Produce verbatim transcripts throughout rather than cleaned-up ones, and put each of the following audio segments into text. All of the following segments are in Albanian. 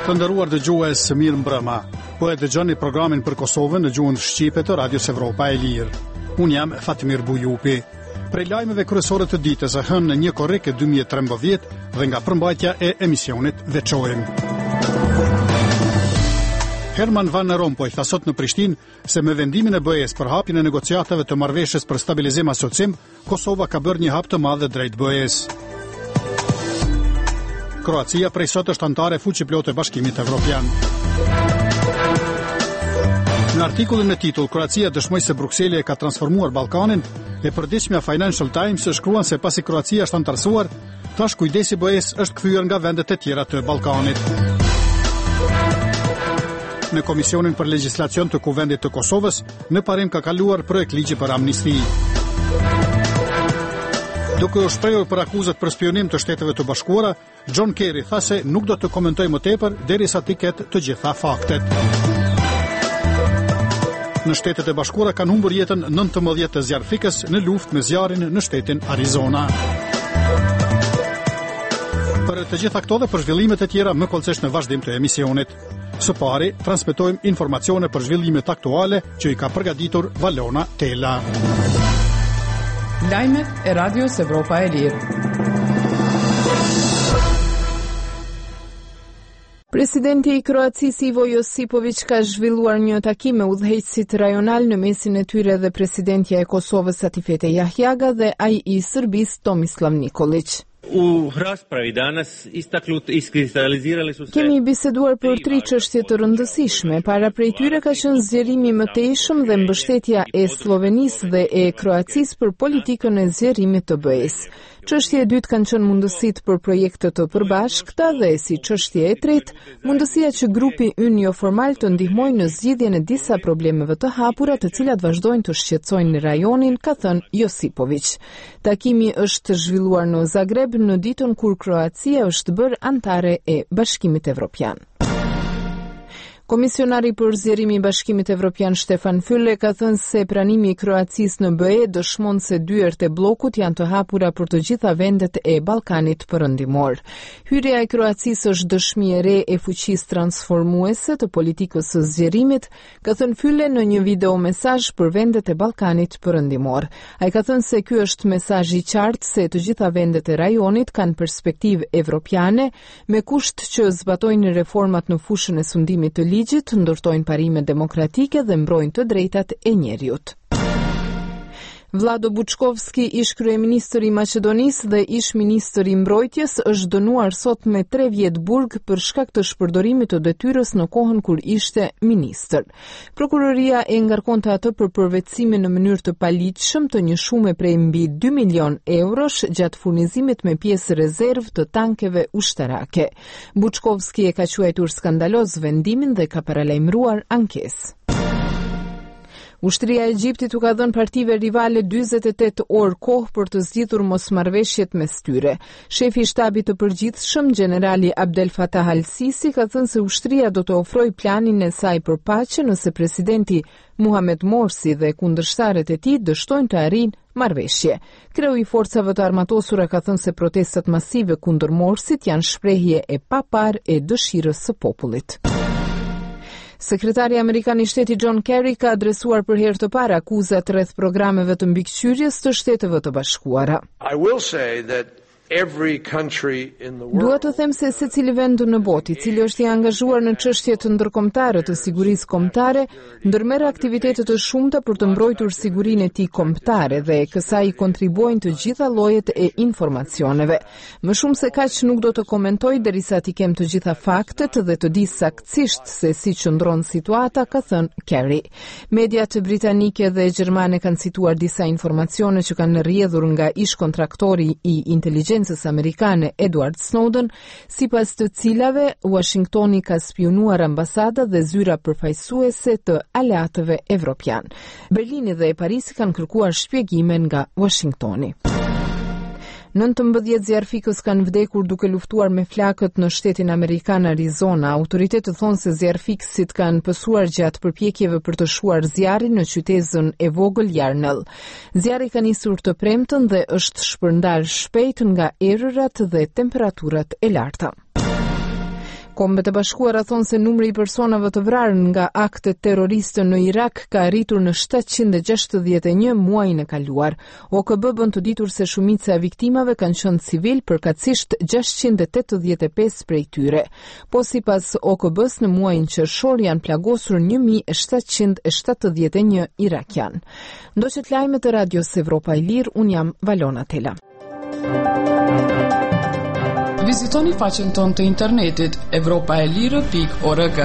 Të nderuar dëgjues, mirë mbrëma. Po e dëgjoni programin për Kosovën në gjuhën shqipe të Radios Evropa e Lirë. Unë jam Fatimir Bujupi. Prej lajmeve kryesore të ditës e hënë në një korrik e dy mijë e trembëdhjetë dhe nga përmbajtja e emisionit veçojmë. Herman Van Rompuy tha sot në Prishtinë se me vendimin e B E-s për hapjen e negociatave të marrëveshjes për stabilizim asocim, Kosova ka bërë një hap të madh drejt B E-s. Kroacia prej sot është anëtare fuqiplot e Bashkimit Evropian. Në artikullin e titull, Kroacia dëshmoi se Brukseli e ka transformuar Ballkanin, e përditshmja Financial Times shkruan se pasi Kroacia është anëtarësuar, tash kujdesi B E-s është kthyer nga vendet e tjera të Ballkanit. Në Komisionin për Legjislacion të Kuvendit të Kosovës, në parim ka kaluar projekt ligji për amnisti. Duke u shprehur për akuzat për spionim të Shteteve të Bashkuara, John Kerry tha se nuk do të komentoj më tepër derisa të ketë të gjitha faktet. Në Shtetet e Bashkuara kanë humbur jetën nëntëmbëdhjetë zjarfikës në luftë me zjarrin në shtetin Arizona. Për të gjitha këto dhe për zhvillimet e tjera më kolcesh në vazhdim të emisionit. Së pari, transmetojmë informacione për zhvillimet aktuale që i ka përgatitur Valona Tela. Lajmet e Radios Evropa e Lirë. Presidenti i Kroacisë Ivo Josipović ka zhvilluar një takim me udhëheqësit rajonal në mesin e tyre dhe presidentja e Kosovës Atifete Jahjaga dhe ai i Serbisë Tomislav Nikolić. U raspravi danas istaknut iskristalizirali su se. Kemi biseduar për tri çështje të rëndësishme. Para prej tyre ka qenë zgjerimi i mëtejshëm dhe mbështetja e Slovenisë dhe e Kroacisë për politikën e zgjerimit të B E-s. Çështja e dytë kanë qenë mundësitë për projekte të përbashkëta dhe si çështje e tretë, mundësia që grupi ynë jo formal të ndihmojë në zgjidhjen e disa problemeve të hapura, të cilat vazhdojnë të shqetësojnë rajonin, ka thënë Josipović. Takimi është zhvilluar në Zagreb në ditën kur Kroacia është bërë anëtare e Bashkimit Evropian. Komisionari për zgjerimin e Bashkimit Evropian Stefan Füle ka thënë se pranimi i Kroacisë në B E dëshmon se dyert e bllokut janë të hapura për të gjitha vendet e Ballkanit Perëndimor. Hyrja e Kroacisë është dëshmi e re e fuqisë transformuese të politikës së zgjerimit, ka thënë Füle në një video mesazh për vendet e Ballkanit Perëndimor. Ai ka thënë se ky është mesazh i qartë se të gjitha vendet e rajonit kanë perspektivë evropiane, me kusht që zbatojnë reformat në fushën e sundimit të ligjit, ndërtojnë parime demokratike dhe mbrojnë të drejtat e njerëzit. Vlado Buçkovski, ish kryeministër i Maqedonisë dhe ish ministër i mbrojtjes, është dënuar sot me tre vjet burg për shkak të shpërdorimit të detyrës në kohën kur ishte ministër. Prokuroria e ngarkonte atë për përvetësimin në mënyrë të paligjshëm të një shume prej mbi dy milion eurosh gjatë furnizimit me pjesë rezervë të tankeve ushtarake. Buçkovski e ka quajtur skandaloz vendimin dhe ka paralajmëruar ankesë. Ushtria e Egjiptit u ka dhënë partive rivale dyzet e tetë orë kohë për të zgjidhur mosmarrëveshjet mes tyre. Shefi i shtabit të përgjithshëm, generali Abdel Fattah al-Sisi, ka thënë se ushtria do të ofrojë planin e saj për paqe nëse presidenti Muhamet Morsi dhe kundërshtarët e tij dështojnë të arrijnë marrëveshje. Kreu i forcave të armatosura ka thënë se protestat masive kundër Morsit janë shprehje e paparë e dëshirës së popullit. Sekretari Amerikan i Shtetit John Kerry ka adresuar për herë të parë akuzat rreth programeve të mbikëqyrjes të Shteteve të Bashkuara. I will say that every country in the world. Dua të them se secili vend në botë i cili është i angazhuar në çështje të ndërkombëtare të sigurisë kombëtare, ndërmerr aktivitete të shumta për të mbrojtur sigurinë e tij kombëtare dhe kësaj kontribuojnë të gjitha llojet e informacioneve. Më shumë se kaq nuk do të komentoj derisa t'i kem të gjitha faktet dhe të di saktësisht se si qëndron situata, ka thënë Kerry. Mediat britanike dhe gjermane kanë cituar disa informacione që kanë rrjedhur nga ish kontraktori i inteligjencës amerikane Edward Snowden, sipas të cilave Washingtoni ka spionuar ambasadat dhe zyra përfaqësuese të aleatëve evropian. Berlini dhe Parisi kanë kërkuar shpjegime nga Washingtoni. nëntëmbëdhjetë zjarfikës kanë vdekur duke luftuar me flakët në shtetin amerikan Arizona. Autoritetet thonë se zjarfikësit kanë pësuar gjatë përpjekjeve për të shuar zjarrin në qytetin e vogël Yarnell. Zjarri ka nisur të premtën dhe është shpërndar shpejt nga erërat dhe temperaturat e larta. Kombet e Bashkuara thonë se numri i personave të vrarë nga aktet terroriste në Irak ka arritur në shtatëqind e gjashtëdhjetë e një muajin e kaluar. O K B bën të ditur se shumica e viktimave kanë qenë civil, përkatësisht gjashtëqind e tetëdhjetë e pesë prej tyre. Po sipas O K B-s në muajin qershor janë plagosur një mijë e shtatëqind e shtatëdhjetë e një irakian. Ndoqët lajmet e Radios Evropa e Lirë, un jam Valona Tela. Vizitoni faqen tonë të internetit evropaelire pikë org.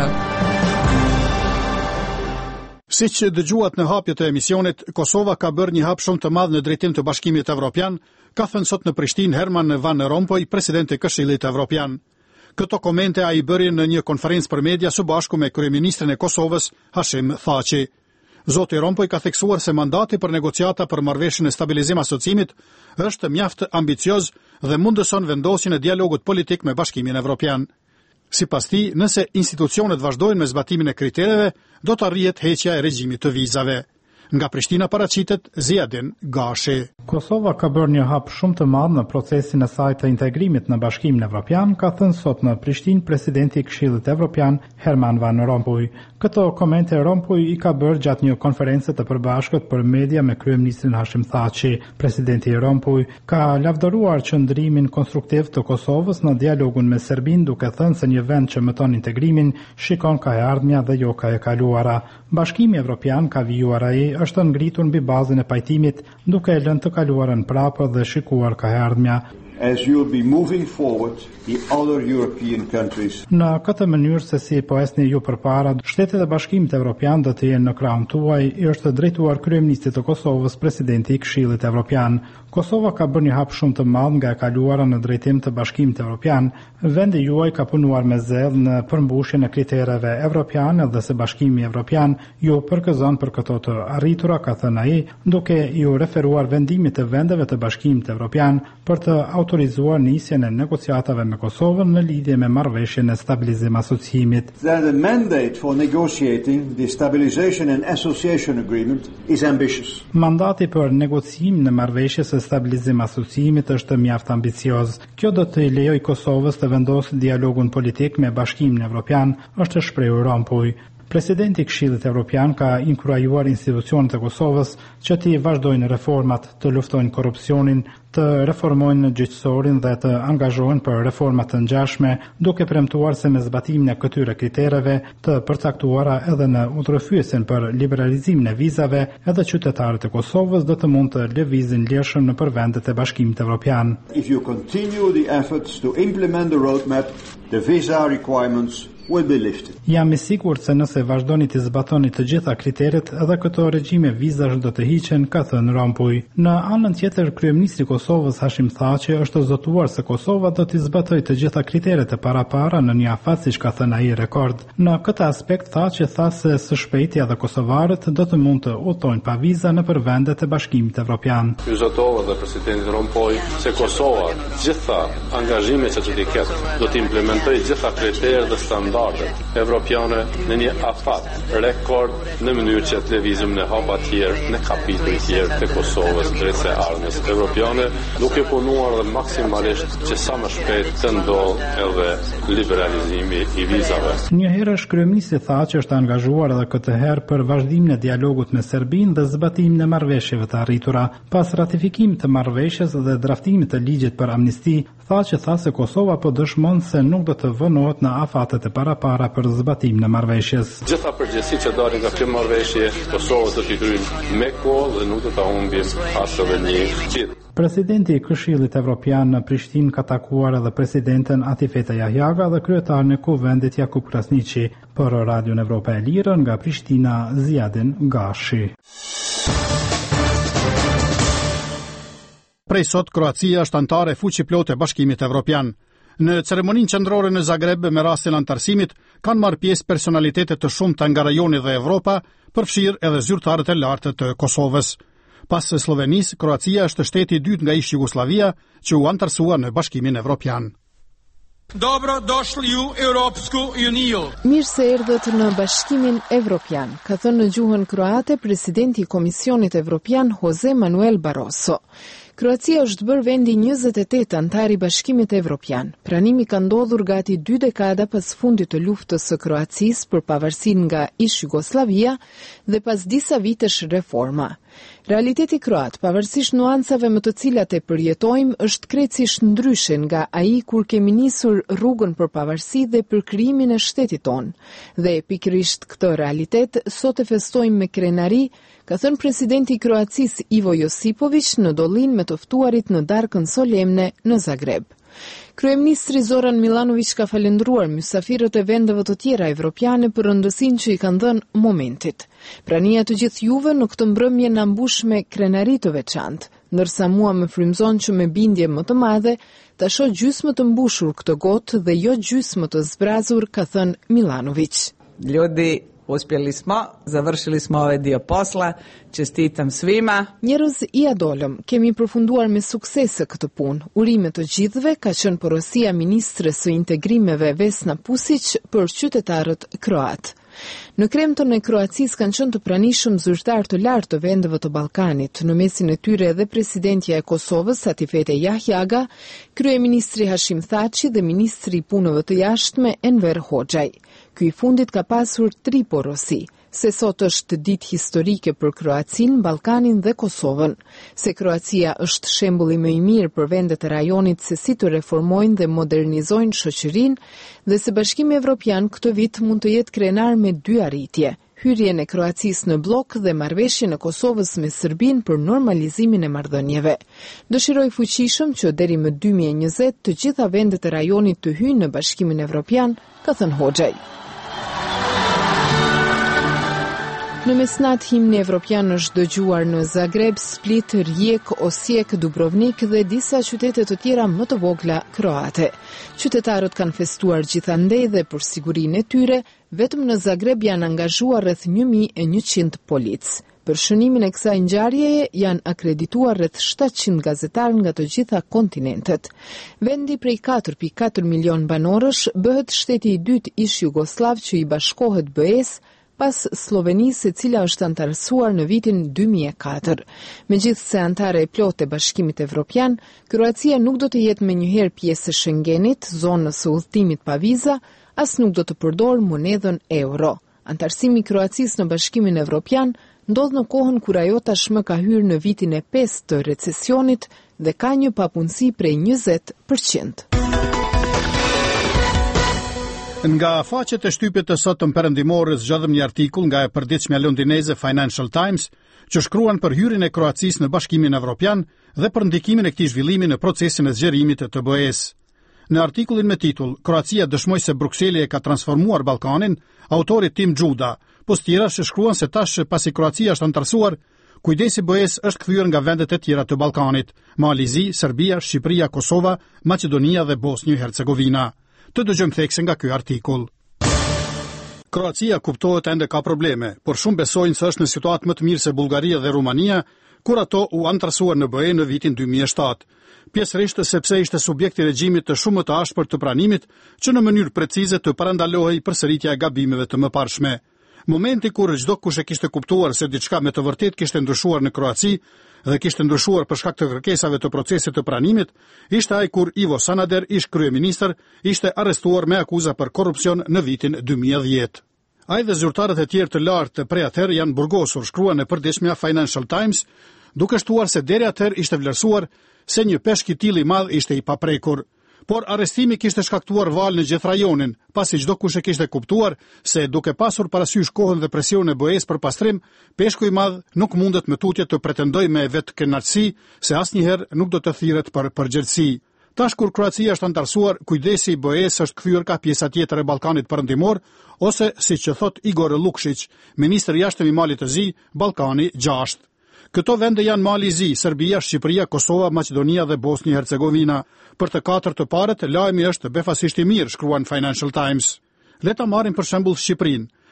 Siç dëgjuat në hapjet e emisionit, Kosova ka bërë një hap shumë të madh në drejtim të Bashkimit Evropian, ka thënë sot në Prishtinë Herman Van Rompuy, presidenti i Këshillit Evropian. Këto komente ai bëri në një konferencë për media së bashku me kryeministrin e Kosovës, Hashim Thaçi. Zoti Rompuy ka theksuar se mandati për negociata për marrëveshjen e stabilizim asociimit është mjaft ambicioz dhe mundëson vendosjen e dialogut politik me Bashkimin Evropian. Sipas tij, nëse institucionet vazhdojnë me zbatimin e kritereve, do të arrihet heqja e regjimit të vizave. Nga Prishtina paraqitet Ziadin Gashi. Kosova ka bërë një hap shumë të madh në procesin e saj të integrimit në Bashkimin Evropian, ka thënë sot në Prishtinë presidenti i Këshillit Evropian Herman Van Rompuy. Këto komente Rompuy i ka bërë gjatë një konferencë të përbashkët për media me kryeministrin Hashim Thaçi. Presidenti Rompuy ka lavdëruar qëndrimin konstruktiv të Kosovës në dialogun me Serbinë, duke thënë se një vend që mëton integrimin shikon ka e ardhmja dhe jo ka e kaluara. Bashkimi Evropian, ka vijuar ai, është ngritur mbi bazën e pajtimit, duke e lënë të kaluarën prapë dhe shikuar ka e ardhmja. As you'll be moving forward, the other European countries. Në këtë mënyrë se si po esni ju përpara, Shtetet e Bashkimit Evropian do të jenë në krahun tuaj, i është drejtuar kryeministit të Kosovës, presidenti i Këshillit Evropian. Kosova ka bërë një hap shumë të madh nga e kaluara në drejtim të Bashkimit Evropian. Vendi juaj ka punuar me zell në përmbushjen e kritereve evropiane dhe se Bashkimi Evropian ju përgëzon për këto të arritura, ka thënë ai, duke ju referuar vendimit të vendeve të Bashkimit Evropian për të autorizuar nisjen e negociatave me Kosovën në lidhje me marrëveshjen e stabilizim asociimit. The mandate for negotiating the stabilization and association agreement is ambitious. Mandati për negociim në marrëveshjes së stabilizim asociimit është mjaft ambicioz. Kjo do të lejojë Kosovës të vendosë dialogun politik me Bashkimin Evropian, është shprehur Rompuy. Presidenti i Këshillit Evropian ka inkurajuar institucionet e Kosovës që të vazhdojnë reformat, të luftojnë korrupsionin, të reformojnë gjyqësorin dhe të angazhohen për reforma të ngjashme, duke premtuar se me zbatimin e këtyre kritereve të përcaktuara edhe në udhëfyesjen për liberalizimin e vizave, edhe qytetarët e Kosovës do të mund të lëvizin lirshëm nëpër vendet e Bashkimit Evropian. If you continue the efforts to implement the roadmap, the visa requirements will be lifted. Jam i sigurt se nëse vazhdoni të zbatoni të gjitha kriteret, edhe këto regjime vizash do të hiqen, ka thënë Rompuy. Në anën tjetër, kryeministri i Kosovës Hashim Thaçi është zotuar se Kosova do të zbatojë të gjitha kriteret e parapara në një afat siç ka thënë ai rekord. Në këtë aspekt Thaçi tha se së shpejti edhe kosovarët do të mund të udhtojnë pa viza nëpër vendet e Bashkimit Evropian. Ju zotova dhe presidenti Rompuy se Kosova gjitha angazhimet që do të ketë do të implementojë gjitha kriteret dhe standardet evropiane në një afat rekord në mënyrë që të lëvizim në hapa të tjerë, në kapitull të tjerë të Kosovës drejt së ardhmës evropiane, duke punuar dhe maksimalisht që sa më shpejt të ndodhë edhe liberalizimi i vizave. Një herë kryeministri Thaçi është angazhuar edhe këtë herë për vazhdimin e dialogut me Serbinë dhe zbatimin e marrëveshjeve të arritura. Pas ratifikimit të marrëveshjes dhe draftimit të ligjit për amnisti, Thaçi tha se Kosova po dëshmon se nuk do të vënohet në afatet e parapara për zbatimin e marrëveshjes. Gjitha përgjegjësitë që dalin nga kjo marrëveshje, Kosova do t'i kryejë me kohë dhe nuk do ta humbim as edhe një ditë. Presidenti i Këshillit Evropian në Prishtinë ka takuar edhe presidenten Atifeta Jahjaga dhe kryetarin e Kuvendit Jakub Krasniqi. Për Radion Evropa e Lirë nga Prishtina, Ziadin Gashi. Prej sot, Kroacia është antare fuqiplote e Bashkimit Evropian. Në ceremoninë qendrore në Zagreb me rastin antarësimit kanë marrë pjesë personalitete të shumta nga rajoni dhe Evropa, përfshirë edhe zyrtarët e lartë të Kosovës. Pas Slovenisë, Kroacia është shteti i dytë nga ish Jugosllavia që u antarësua në Bashkimin Evropian. Dobro došli u Europsku uniju. Mirë se erdhët në Bashkimin Evropian, ka thënë në gjuhën kroate presidenti i Komisionit Evropian Jose Manuel Barroso. Kroacia është bërë vendi njëzet e tetë antar i Bashkimit Evropian. Pranimi ka ndodhur gati dy dekada pas fundit të luftës së Kroacisë për pavarësinë nga ish Jugoslavia dhe pas disa vitesh reforma. Realiteti kroat, pavarësisht nuancave më të cilat e përjetojmë, është krejtësisht ndryshe nga ai kur kemi nisur rrugën për pavarësi dhe për krijimin e shtetit tonë. Dhe pikërisht këtë realitet sot e festojmë me krenari, ka thënë presidenti i Kroacisë Ivo Josipović në dollin me të ftuarit në darkën solemne në Zagreb. Kryeministri Zoran Milanović ka falendruar mysafirët e vendeve të tjera evropiane për rëndësinë që i kanë dhënë momentit. Prania të gjithë juve në këtë mbrëmje na mbush me krenari të veçantë, ndërsa mua më frymëzon që me bindje më të madhe ta shoh gjysmë të mbushur këtë gotë dhe jo gjysmë të zbrazur, ka thënë Milanović. Ljudi, uspjeli smo, završili smo ovaj dio posla, čestitam svima. Njerëz i adolëm, kemi përfunduar me suksese këtë punë. Urime të gjithëve, ka qenë porosia ministres së integrimeve Vesna Pusić për qytetarët kroat. Në kremton e Kroacisë kanë qenë të pranishëm zyrtar të lartë të vendeve të Ballkanit, në mesin e tyre edhe presidentja e Kosovës Satifete Jahjaga, kryeministri Hashim Thaçi dhe ministri i punëve të jashtme Enver Hoxhaj. Ky i fundit ka pasur tri porosi, se sot është ditë historike për Kroacinë, Ballkanin dhe Kosovën, se Kroacia është shembulli më i mirë për vendet e rajonit se si të reformojnë dhe modernizojnë shoqërinë dhe se Bashkimi Evropian këtë vit mund të jetë krenar me dy arritje: hyrjen e Kroacisë në blok dhe marrëveshjen e Kosovës me Serbinë për normalizimin e marrëdhënieve. Dëshiroj fuqishëm që deri më dy mijë e njëzet të gjitha vendet e rajonit të hyjnë në Bashkimin Evropian, ka thënë Hoxhaj. Në mesnat himni evropian është dëgjuar në Zagreb, Split, Rijek, Osijek, Dubrovnik dhe disa qytete të tjera më të vogla kroate. Qytetarët kanë festuar gjithandej dhe për sigurinë e tyre, vetëm në Zagreb janë angazhuar rreth një mijë e njëqind polic. Për shënimin e kësaj ngjarjeje janë akredituar rreth shtatëqind gazetarë nga të gjitha kontinentet. Vendi prej katër pikë katër milion banorësh bëhet shteti i dytë ish Jugoslav që i bashkohet B E-s, pas Slovenisë, e cila është antarësuar në vitin dy mijë e katër. Megjithse antare e plotë e Bashkimit Evropian, Kroacia nuk do të jetë menjëherë pjesë e Schengenit, zonës së udhëtimit pa viza, as nuk do të përdorë monedhën euro. Antarësimi i Kroacisë në Bashkimin Evropian ndodh në kohën kur ajo tashmë ka hyrë në vitin e pesë të recesionit dhe ka një papunësi prej njëzet përqind. Nga faqet e shtypit të sotëm perëndimore zgjodhëm një artikull nga e përditshmja londineze Financial Times që shkruan për hyrjen e Kroacisë në Bashkimin Evropian dhe për ndikimin e këtij zhvillimi në procesin e zgjerimit të B E-s. Në artikullin me titull Kroacia dëshmoi se Brukseli e ka transformuar Ballkanin, autori Tim Xhuda, pas tjera që shkruan se tash pasi Kroacia është antarësuar, kujdesi B E-s është kthyer nga vendet e tjera të Ballkanit: Malizi, Serbia, Shqipëria, Kosova, Maqedonia dhe Bosnjë-Hercegovina. Të dëgjojmë thekse nga ky artikull. Kroacia kuptohet ende ka probleme, por shumë besojnë se është në situatë më të mirë se Bullgaria dhe Rumania, kur ato u antarësuar në B E në vitin dy mijë e shtatë. Pjesërisht sepse ishte subjekt i regjimit të shumë të ashpër të pranimit, që në mënyrë precize të parandalohej përsëritja e gabimeve të mëparshme. Momenti kur çdo kush e kishte kuptuar se diçka me të vërtetë kishte ndryshuar në Kroaci dhe kishte ndryshuar për shkak të kërkesave të procesit të pranimit, ishte ai kur Ivo Sanader, ish kryeministër, ishte arrestuar me akuza për korrupsion në vitin dy mijë e dhjetë. Ai dhe zyrtarët e tjerë të lartë prej atëherë janë burgosur, shkruan në përditshmja Financial Times, duke shtuar se deri atëherë ishte vlerësuar se një peshk i tillë i madh ishte i paprekur. Por arrestimi kishte shkaktuar val në gjithë rajonin, pasi çdo kush e kishte kuptuar se duke pasur parasysh kohën dhe presionin e B E-s për pastrim, peshku i madh nuk mundet me tutje të pretendojë me vetë kënaqësi se asnjëherë nuk do të thirret për përgjegjësi. Tash kur Kroacia është antarësuar, kujdesi i B E-s është kthyer ka pjesa tjetër e Ballkanit Perëndimor, ose siç e thot Igor Lukšić, ministri i jashtëm i Malit të Zi, Ballkani gjashtë. Këto vende janë Mali i Zi, Serbia, Shqipëria, Kosova, Maqedonia dhe Bosnjë-Hercegovina. Për të katër të parët, lajmi është befasisht i mirë, shkruan Financial Times. Le ta marrim për shembull Shqipërinë.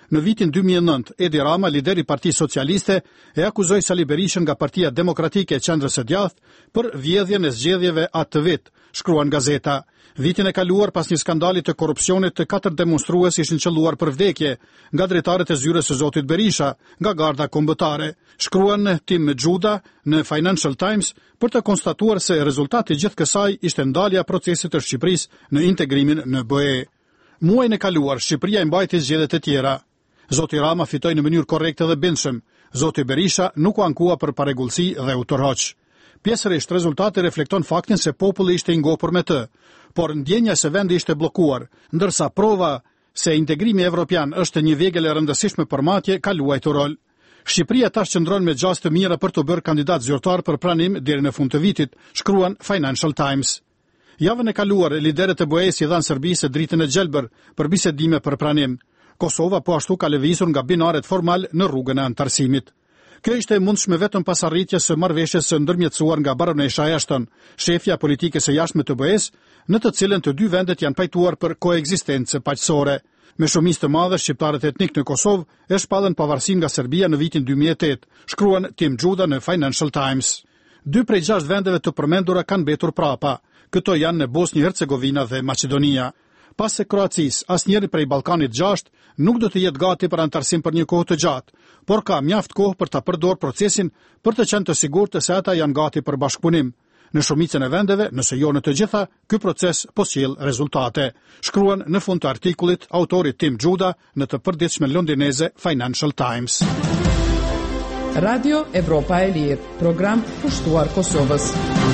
Në vitin dy mijë e nëntë, Edi Rama, lideri i Partisë Socialiste, e akuzoi Sali Berishën nga Partia Demokratike e Qendrës së Djathtë për vjedhjen e zgjedhjeve atë vit, shkruan gazeta. Vitin e kaluar, pas një skandali të korrupsionit, të katër demonstrues ishin qelluar për vdekje nga drejtarët e zyrës së zotit Berisha, nga garda kombëtare. Shkruan Tim Gjuda në Financial Times për të konstatuar se rezultati i gjithë kësaj ishte ndalja e procesit të Shqipërisë në integrimin në B E. Muajin e kaluar, Shqipëria i mbajti zgjedhjet e tjera. Zoti Rama fitoi në mënyrë korrekte dhe bindshëm. Zoti Berisha nuk u ankua për paregullsi dhe u tërhoq. Pjesërisht rezultati reflekton faktin se populli ishte i ngopur me të, por ndjenja se vendi ishte bllokuar, ndërsa prova se integrimi evropian është një vegël e rëndësishme për matje ka luajtur rol. Shqipëria tash qëndron me gjasë të mira për të bërë kandidat zyrtar për pranim deri në fund të vitit, shkruan Financial Times. Javën e kaluar, liderët e B E-s i dhanë Serbisë dritën e gjelbër për bisedime për pranim. Kosova po ashtu ka lëvizur nga binaret formal në rrugën e antarësimit. Kjo ishte e mundshme vetëm pas arritjes së marrëveshjes së ndërmjetësuar nga baronesha Ashton, shefja e politikës së jashtme të B E-s, në të cilën të dy vendet janë pajtuar për koekzistencë paqësore. Me shumicë të madhe, shqiptarët etnik në Kosovë e shpallën pavarësinë nga Serbia në vitin dy mijë e tetë, shkruan Tim Gjuda në Financial Times. Dy prej gjashtë vendeve të përmendura kanë mbetur prapa. Këto janë në Bosnjë Hercegovina dhe Maqedonia. Pas se Kroacisë, asnjëri prej Ballkanit gjashtë nuk do të jetë gati për antarësim për një kohë të gjatë, por ka mjaft kohë për ta përdorur procesin për të qenë të sigurt se ata janë gati për bashkëpunim. Në shumicën e vendeve, nëse jo në të gjitha, ky proces po sjell rezultate, shkruan në fund të artikullit autori Tim Gjuda në të përditshme londineze Financial Times. Radio Evropa e Lirë, program pushtuar Kosovës.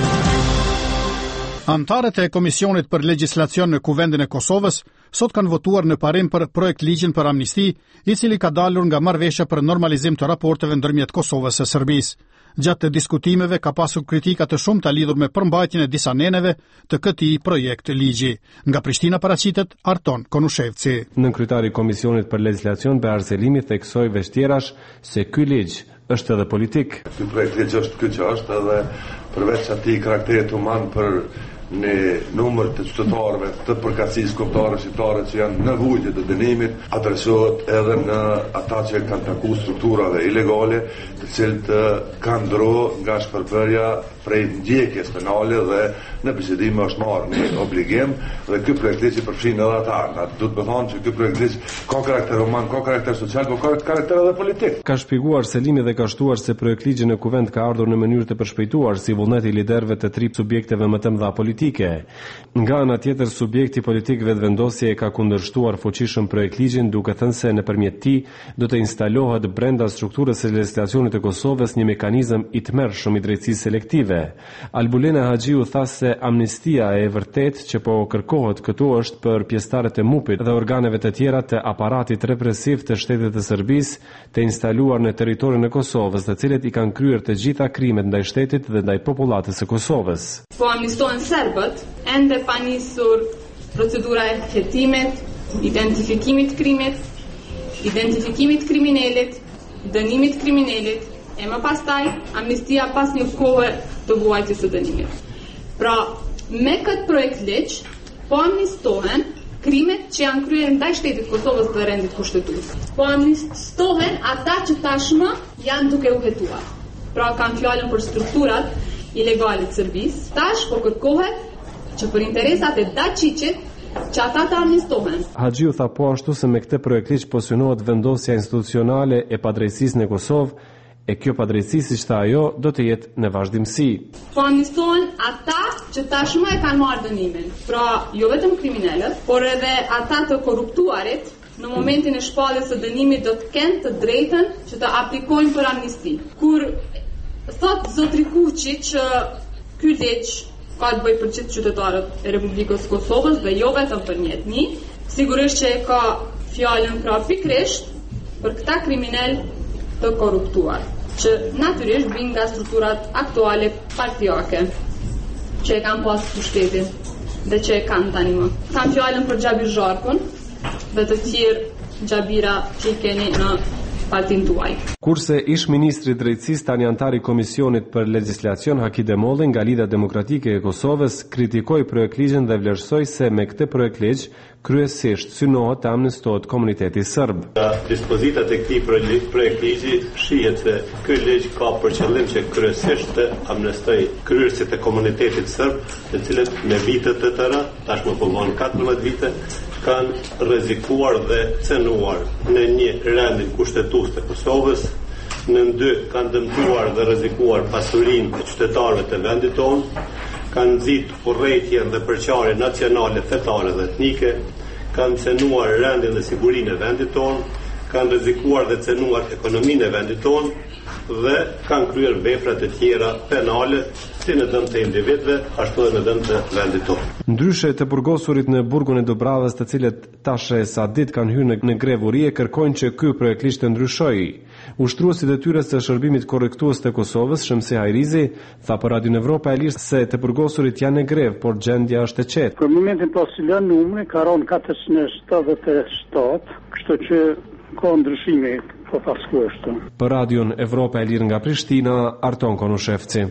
Antarët e Komisionit për Legjislacion në Kuvendin e Kosovës sot kanë votuar në parim për projekt ligjin për amnisti, i cili ka dalur nga marrëveshja për normalizim të raporteve ndërmjet Kosovës e Serbisë. Gjatë të diskutimeve ka pasur kritika të shumta lidhur me përmbajtjen e disa neneve të këtij projekt ligji. Nga Prishtina paraqitet Arton Konushevci. Nën kryetari i Komisionit për Legjislacion Behar Selimi theksoi vështirash se ky ligj është edhe politik. Ky projekt ligj është ky që është edhe përveç atij karakterit human për në numër të qytetarëve të përkatësisë kombëtare shqiptare që janë në vujtje të dënimit, adresohet edhe në ata që kanë takuar strukturave ilegale, të cilët kanë ndro nga shpërbërja prej ndjekjes penale dhe në bisedime është marrë një obligim dhe ky projekt ligj përfshin edhe ata. Na duhet të thonë që ky projekt ligj ka karakter human, ka karakter social, por ka karakter edhe politik. Ka shpjeguar Selimi dhe ka shtuar se projekt ligji në kuvend ka ardhur në mënyrë të përshpejtuar si vullneti i liderëve të tri subjekteve më të mëdha politike. Nga ana tjetër, subjekti politik vetëvendosje e ka kundërshtuar fuqishëm projekt ligjin, duke thënë se nëpërmjet tij do të instalohet brenda strukturës së legjislacionit të Kosovës një mekanizëm i tmerrshëm i drejtësisë selektive. Albulena Haxhiu tha se amnistia e vërtet që po kërkohet këtu është për pjesëtarët e MUP-it dhe organeve të tjera të aparatit represiv të shtetit të Serbisë të instaluar në territorin e Kosovës, të cilët i kanë kryer të gjitha krimet ndaj shtetit dhe ndaj popullatës së Kosovës. Po amnistohen serbët, ende pa nisur procedura e hetimit, identifikimit krimit, identifikimit kriminalit, dënimit kriminalit, e më pastaj amnistia pas një kohë të vuajtjes së dënimit. Pra, me këtë projekt ligj, po amnistohen krimet që janë kryer ndaj shtetit Kosovës dhe rendit kushtetues. Po amnistohen ata që tashmë janë duke u hetuar. Pra, kanë fjalën për strukturat ilegale të Serbisë. Tash po kërkohet që për interesat e Daçiçit që ata të amnistohen. Haxhiu tha po ashtu se me këtë projekt ligj po synohet vendosja institucionale e padrejtësisë në Kosovë, e kjo padrejtësi, siç tha ajo, do të jetë në vazhdimsi. Po amnistohen ata që tashmë e kanë marrë dënimin. Pra, jo vetëm kriminalët, por edhe ata të korruptuarit në momentin e shpalljes së dënimit do të kenë të drejtën që të aplikojnë për amnisti. Kur thot zotri Kuçi që ky ligj ka të bëjë për gjithë qytetarët e Republikës Kosovës dhe jo vetëm për një etni, sigurisht që e ka fjalën pra pikrisht për këta kriminal të korruptuar, që natyrisht vijnë nga strukturat aktuale partijake, që e kanë pas pushtetin dhe që e kanë tani më. Kam fjalën për Xhabir Zharkun dhe të tjerë Xhabira që i keni në partin tuaj. Kurse ish ministri i drejtësisë tani antari Komisionit për Legjislacion Haki Demolli nga Lidha Demokratike e Kosovës kritikoi projektligjin dhe vlerësoi se me këtë projektligj kryesisht synohet të amnestohet komuniteti serb. Nga dispozitat e këtij projektligji shihet se ky ligj ka për qëllim që kryesisht të amnestojë kryerësit e komunitetit serb, të cilët me vite të tëra, tashmë po vonë katërmbëdhjetë vite, kanë rrezikuar dhe cenuar në një rendin kushtetues të Kosovës, në dy kanë dëmtuar dhe rrezikuar pasurinë e qytetarëve të vendit tonë, kanë nxit urrëtitje dhe përçarje nacionale, fetare dhe etnike, kanë cenuar rendin dhe sigurinë e vendit tonë, kanë rrezikuar dhe cenuar ekonominë e vendit tonë dhe kanë kryer vepra të tjera penale, si në dëm të individëve, ashtu edhe në dëm të vendit tonë. Ndryshe të burgosurit në burgun e Dobravës, të cilët tash sa ditë kanë hyrë në grevuri, kërkojnë që ky projektligj të ndryshojë. Ushtruesi i detyrës së shërbimit korrektues të Kosovës, Shemse Hajrizi, tha për Radio Evropa e Lirë se të burgosurit janë në grev, por gjendja është e qetë. Për momentin po silon numri ka rënë katërqind e shtatëdhjetë e shtatë, kështu që ka ndryshime po paskueshtë. Për Radio Evropa e Lirë nga Prishtina, Arton Konushevci.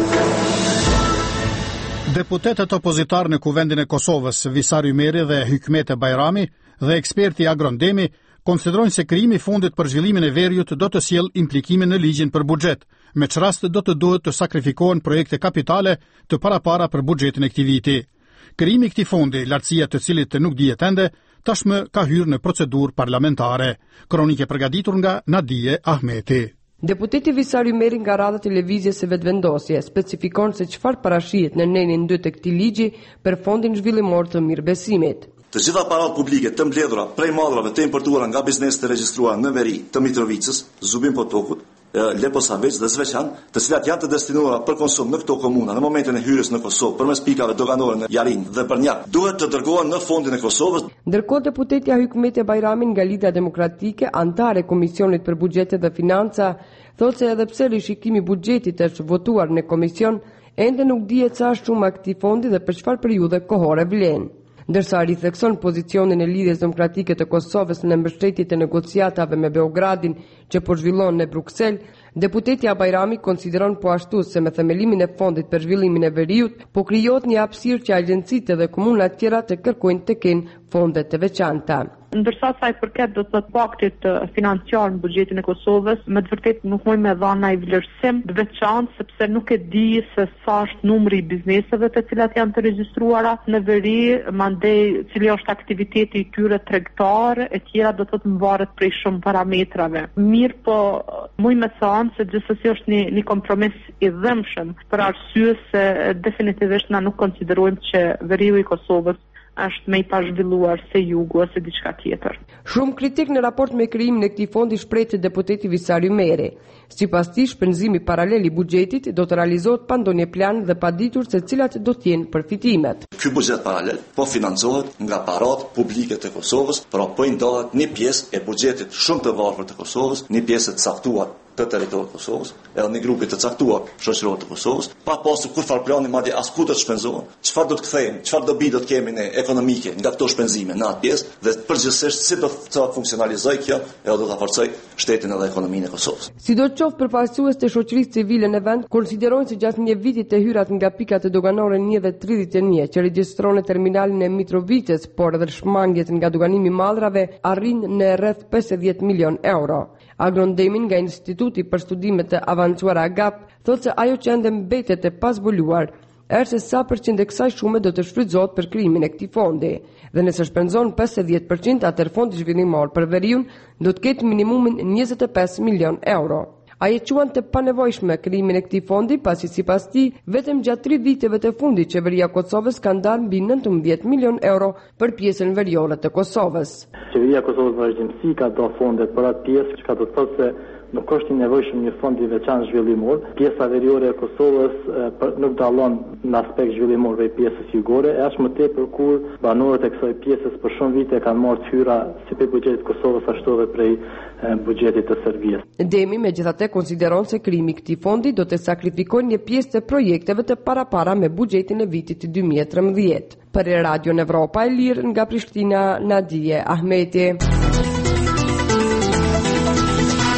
Deputetët opozitar në Kuvendin e Kosovës, Visar Ymeri dhe Hykmete Bajrami dhe eksperti Agron Demi konsiderojnë se krijimi i fondit për zhvillimin e veriut do të sjellë implikime në ligjin për buxhet, me që rast do të duhet të sakrifikohen projekte kapitale të parapara për buxhetin e këtij viti. Krijimi i këtij fondi, lartësia të cilit nuk dihet ende, tashmë ka hyrë në procedurë parlamentare. Kronike përgatitur nga Nadije Ahmeti. Deputeti Visar Ymeri nga radha televizjes së vetëvendosje specifikon se çfarë parashihet në nenin dy të këtij ligji për fondin zhvillimor të mirëbesimit. Të gjitha parat publike të mbledhura prej madrave të importuara nga bizneset të regjistruara në veri të Mitrovicës, Zubin Potokut, Leposavic dhe Zveçan, të cilat janë të destinuara për konsum në këto komuna në momentin e hyrjes në Kosovë përmes pikave doganore në Jarin dhe Brnjak, duhet të dërgohen në fondin e Kosovës. Ndërkohë deputetja Hykmete Bajrami nga Lidha Demokratike, antare Komisionit për Buxhete dhe Financa, thotë se edhe pse rishikimi i buxhetit është votuar në komision, ende nuk dihet sa është shuma e këtij fondi dhe për çfarë periudhe kohore vlen. Ndërsa rithekson pozicionin e Lidhjes Demokratike të Kosovës në mbështetje të negociatave me Beogradin që po zhvillon në Bruksel, deputetja Bajrami konsideron po ashtu se me themelimin e fondit për zhvillimin e veriut, po krijohet një hapësirë që agjencitë dhe komunat tjera të kërkojnë të kenë fonde të veçanta. Ndërsa sa i përket do të thotë paktit financiar në buxhetin e Kosovës, me të vërtetë nuk mund me dhënë ai vlerësim të veçantë sepse nuk e di se sa është numri i bizneseve të cilat janë të regjistruara në veri, mandej cili është aktiviteti i tyre tregtar, e tjera do të thotë mvaret prej shumë parametrave. Mirë, po mund me thënë se gjithsesi është një, një kompromis i dhëmshëm për arsye se definitivisht na nuk konsiderojmë që veriu i Kosovës është më i pazhvilluar se jugu ose diçka tjetër. Shumë kritik në raport me krijimin e këtij fondi shpreh deputeti Visar Ymeri. Sipas tij, shpenzimi paralel i buxhetit do të realizohet pa ndonjë plan dhe pa ditur se cilat do të jenë përfitimet. Ky buxhet paralel po financohet nga parat publike të Kosovës, por po i ndohet një pjesë e buxhetit shumë të varfër të Kosovës, një pjesë e caktuar të teritorit të Kosovës, edhe një grupi të caktuar shoqëror të Kosovës, pa pasur kur fal plani madje as ku do të shpenzohen, çfarë do të kthejmë, çfarë dobi do të kemi ne ekonomike nga këto shpenzime në atë pjesë dhe përgjithsisht si do të funksionalizojë kjo, edhe do ta forcojë shtetin edhe ekonominë e Kosovës. Sidoqoftë, përfaqësues të shoqërisë civile në vend konsiderojnë se gjatë një viti të hyrat nga pikat e doganore një dhe tridhjetë e një që regjistron në terminalin e Mitrovicës, por edhe shmangjet nga doganimi i madrave arrin në rreth pesëdhjetë milion euro. Agron Demi nga Instituti për Studime të Avancuara Agap thotë se ajo që ende mbetet e pazbuluar është se sa përqind e kësaj shume do të shfrytëzohet për krijimin e këtij fondi. Dhe nëse shpenzon pesëdhjetë përqind, atëherë fondi zhvillimor për veriun do të ketë minimumin njëzet e pesë milion euro. Ai e quan të panevojshme krijimin e këtij fondi, pasi sipas tij vetëm gjatë tre viteve të fundit qeveria e Kosovës ka ndarë mbi nëntëmbëdhjetë milion euro për pjesën veriore të Kosovës. Qeveria e Kosovës vazhdimsi ka do fonde për atë pjesë, që ka do të thotë se nuk është i nevojshëm një fond i veçantë zhvillimor. Pjesa veriore e Kosovës e, nuk dallon në aspekt zhvillimor prej pjesës jugore, e as më tepër kur banorët e kësaj pjesës për shumë vite kanë marrë hyra si prej buxhetit të Kosovës ashtu edhe prej buxhetit të Serbisë. Demi megjithatë konsideron se krijimi i këtij fondi do të sakrifikojë një pjesë të projekteve të parapara me buxhetin e vitit dy mijë e trembëdhjetë. Për Radio Evropa e Lirë nga Prishtina, Nadije Ahmeti.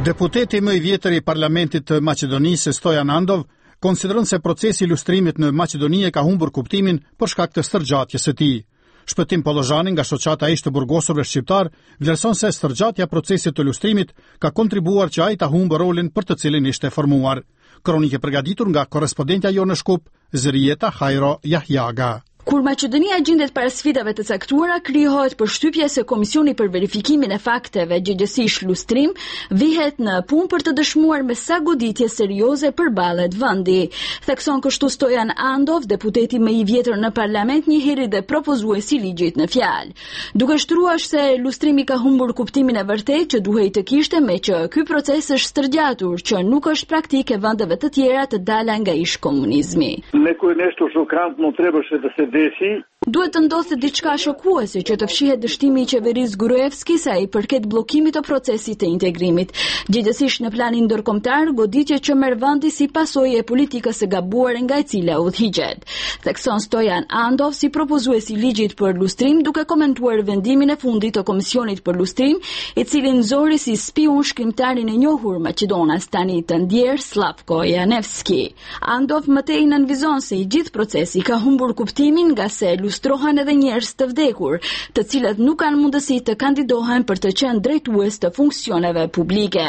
Deputeti më i vjetër i Parlamentit të Maqedonisë, Stojan Andov, konsideron se procesi i luftimit në Maqedoni e ka humbur kuptimin për shkak të stërgjatjes së tij. Shpëtim Pollozhani nga shoqata e ish të burgosurve shqiptar vlerëson se stërgjatja procesit të lustrimit ka kontribuar që ai ta humbë rolin për të cilin ishte formuar. Kronikë përgatitur nga korrespondentja jonë në Shkup, Zërieta Hajro Jahjaga. Kur Maqedonia gjendet para sfidave të caktuara, krijohet përshtypja se Komisioni për verifikimin e fakteve, gjegjesis lustrim, vihet në punë për të dëshmuar me sa goditje serioze përballet vendi. Thekson kështu Stojan Andov, deputeti më i vjetër në parlament, njëherë dhe propozuesi i ligjit në fjalë. Duke shtruar se lustrimi ka humbur kuptimin e vërtetë që duhej të kishte, me që ky proces është stërgjatur, që nuk është praktikë e vendeve të tjera të dala nga ish komunizmi. Neko je nešto šokantno, no trebаше da se desi. Duhet të ndodhte diçka shokuese që të fshihet dështimi i qeverisë Gruevski sa i përket bllokimit të procesit të integrimit. Gjithsesi në planin ndërkombëtar, goditje që merr vendi si pasojë e politikës së gabuar nga e cila udhëhiqet. Thekson Stojan Andov si propozuesi i ligjit për lustrim, duke komentuar vendimin e fundit të Komisionit për lustrim, i cili nxori si spiun shkrimtarin e njohur maqedonas tani të ndjer Slavko Janevski. Andov mëtej nënvizon se i gjithë procesi ka humbur kuptimin nga se lustrohen edhe njerëz të vdekur, të cilët nuk kanë mundësi të kandidohen për të qenë drejtues të funksioneve publike.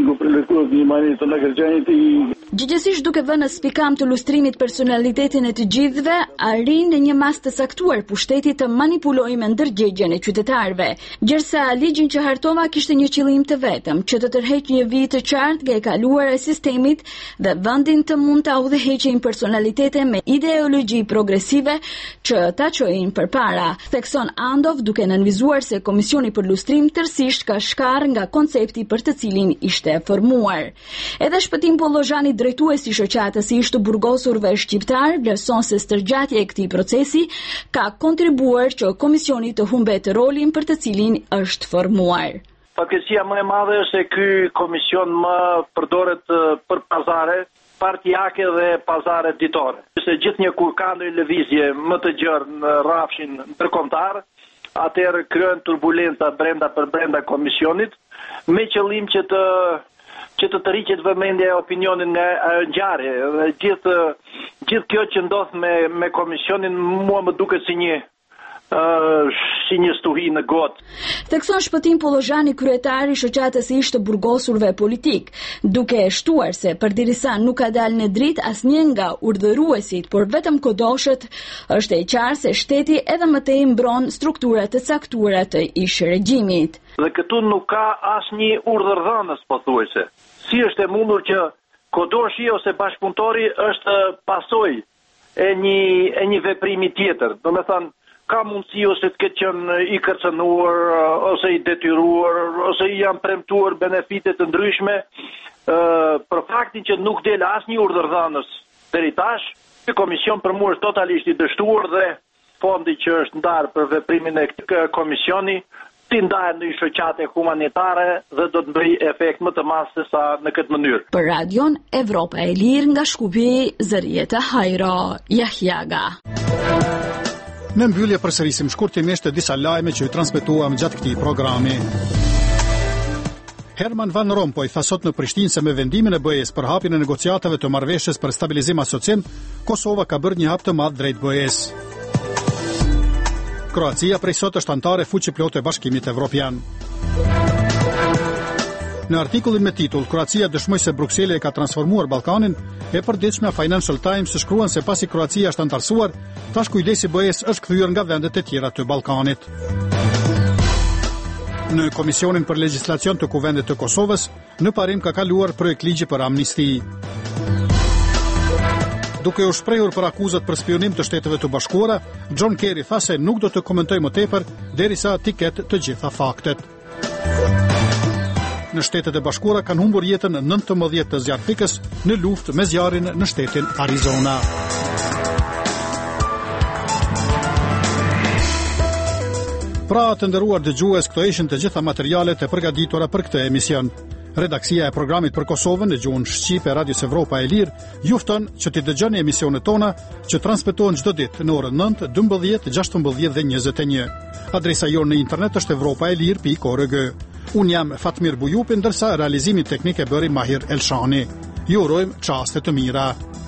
Gjithsesi duke vënë në spikam të lustrimit personalitetin e të gjithëve, arrin në një mas të saktuar pushtetit të manipulojë me ndërgjegjen e qytetarëve, gjërsa ligjin që hartova kishte një qëllim të vetëm, që të tërheqë një vijë të qartë nga e kaluara e sistemit dhe vendin të mund ta udhëheqin personalitete me ideologji progresive që ta çojnë përpara. Thekson Andov, duke nënvizuar se Komisioni për lustrim tërësisht ka shkarë nga koncepti për të cilin ishte formuar. Edhe Shpëtim Pollozhani, drejtuesi i shoqatës së ish të burgosurve shqiptar, vlerëson se stërgjatja e këtij procesi ka kontribuar që komisioni të humbet rolin për të cilin është formuar. Fatkeqësia më e madhe është se ky komision më përdoret për pazare partijake dhe pazare ditore. Se gjithnjë kur ka ndonjë lëvizje më të gjerë në rrafshin ndërkombëtar, atëherë kryen turbulenca brenda për brenda komisionit, me qëllim që të që të tërhiqet vëmendja e opinionit nga ngjarje. Dhe gjithë gjithë kjo që ndodh me me komisionin mua më duket si një Uh, si një stuhi në gotë. Thekson Shpëtim Pollozhani, kryetari i shoqatës së ish të burgosurve politik, duke e shtuar se përderisa nuk ka dalë në dritë asnjë nga urdhëruesit, por vetëm kodoshët, është e qartë se shteti edhe më tej mbron struktura të caktuara të ish regjimit. Dhe këtu nuk ka asnjë urdhërdhënës, pothuajse. Si është e mundur që kodoshi ose bashkëpunëtori është pasojë e një e një veprimi tjetër? Domethënë, ka mundësi ose të ketë qenë i kërcënuar, ose i detyruar, ose i janë premtuar benefite të ndryshme, uh, për faktin që nuk del asnjë urdhërdhënës deri tash. Ky komision për mua është totalisht i dështuar dhe fondi që është ndarë për veprimin e këtij komisioni ti ndahet në shoqate humanitare dhe do të bëjë efekt më të madh se sa në këtë mënyrë. Për Radion Evropa e Lirë nga Shkupi, Zërieta Hajro Jahjaga. Në mbyllje përsërisim shkurtimisht disa lajme që ju transmetuam gjatë këtij programi. Herman Van Rompuy tha sot në Prishtinë se me vendimin e B E-s për hapjen e negociatave të marrëveshjes për stabilizim asocim, Kosova ka bërë një hap të madh drejt B E-s. Kroacia prej sot është antare fuqiplot e Bashkimit Evropian. Në artikullin me titull Kroacia dëshmoi se Brukseli e ka transformuar Ballkanin, e përditshmja Financial Times shkruan se pasi Kroacia është antarësuar, tash kujdesi B E-s është kthyer nga vendet e tjera të Ballkanit. Në Komisionin për Legjislacion të Kuvendit të Kosovës, në parim ka kaluar projekt ligji për amnisti. Duke u shprehur për akuzat për spionim të Shteteve të Bashkuara, John Kerry tha se nuk do të komentoj më tepër derisa t'i ketë të gjitha faktet. Në Shtetet e Bashkuara kanë humbur jetën nëntëmbëdhjetë të zjarfikës në luftë me zjarrin në shtetin Arizona. Pra të nderuar dëgjues, këto ishin të gjitha materialet e përgatitura për këtë emision. Redaksia e programit për Kosovën në gjuhën shqipe e Radios Evropa e Lirë ju fton që t'i dëgjoni emisionet tona që transmetohen çdo ditë në orën nëntë, dymbëdhjetë, gjashtëmbëdhjetë dhe njëzet e një. Adresa jonë në internet është evropaelir pikë org. Unë jam Fatmir Bujupi, ndërsa realizimin teknik e bëri Mahir Elshani. Ju urojmë çaste të mira.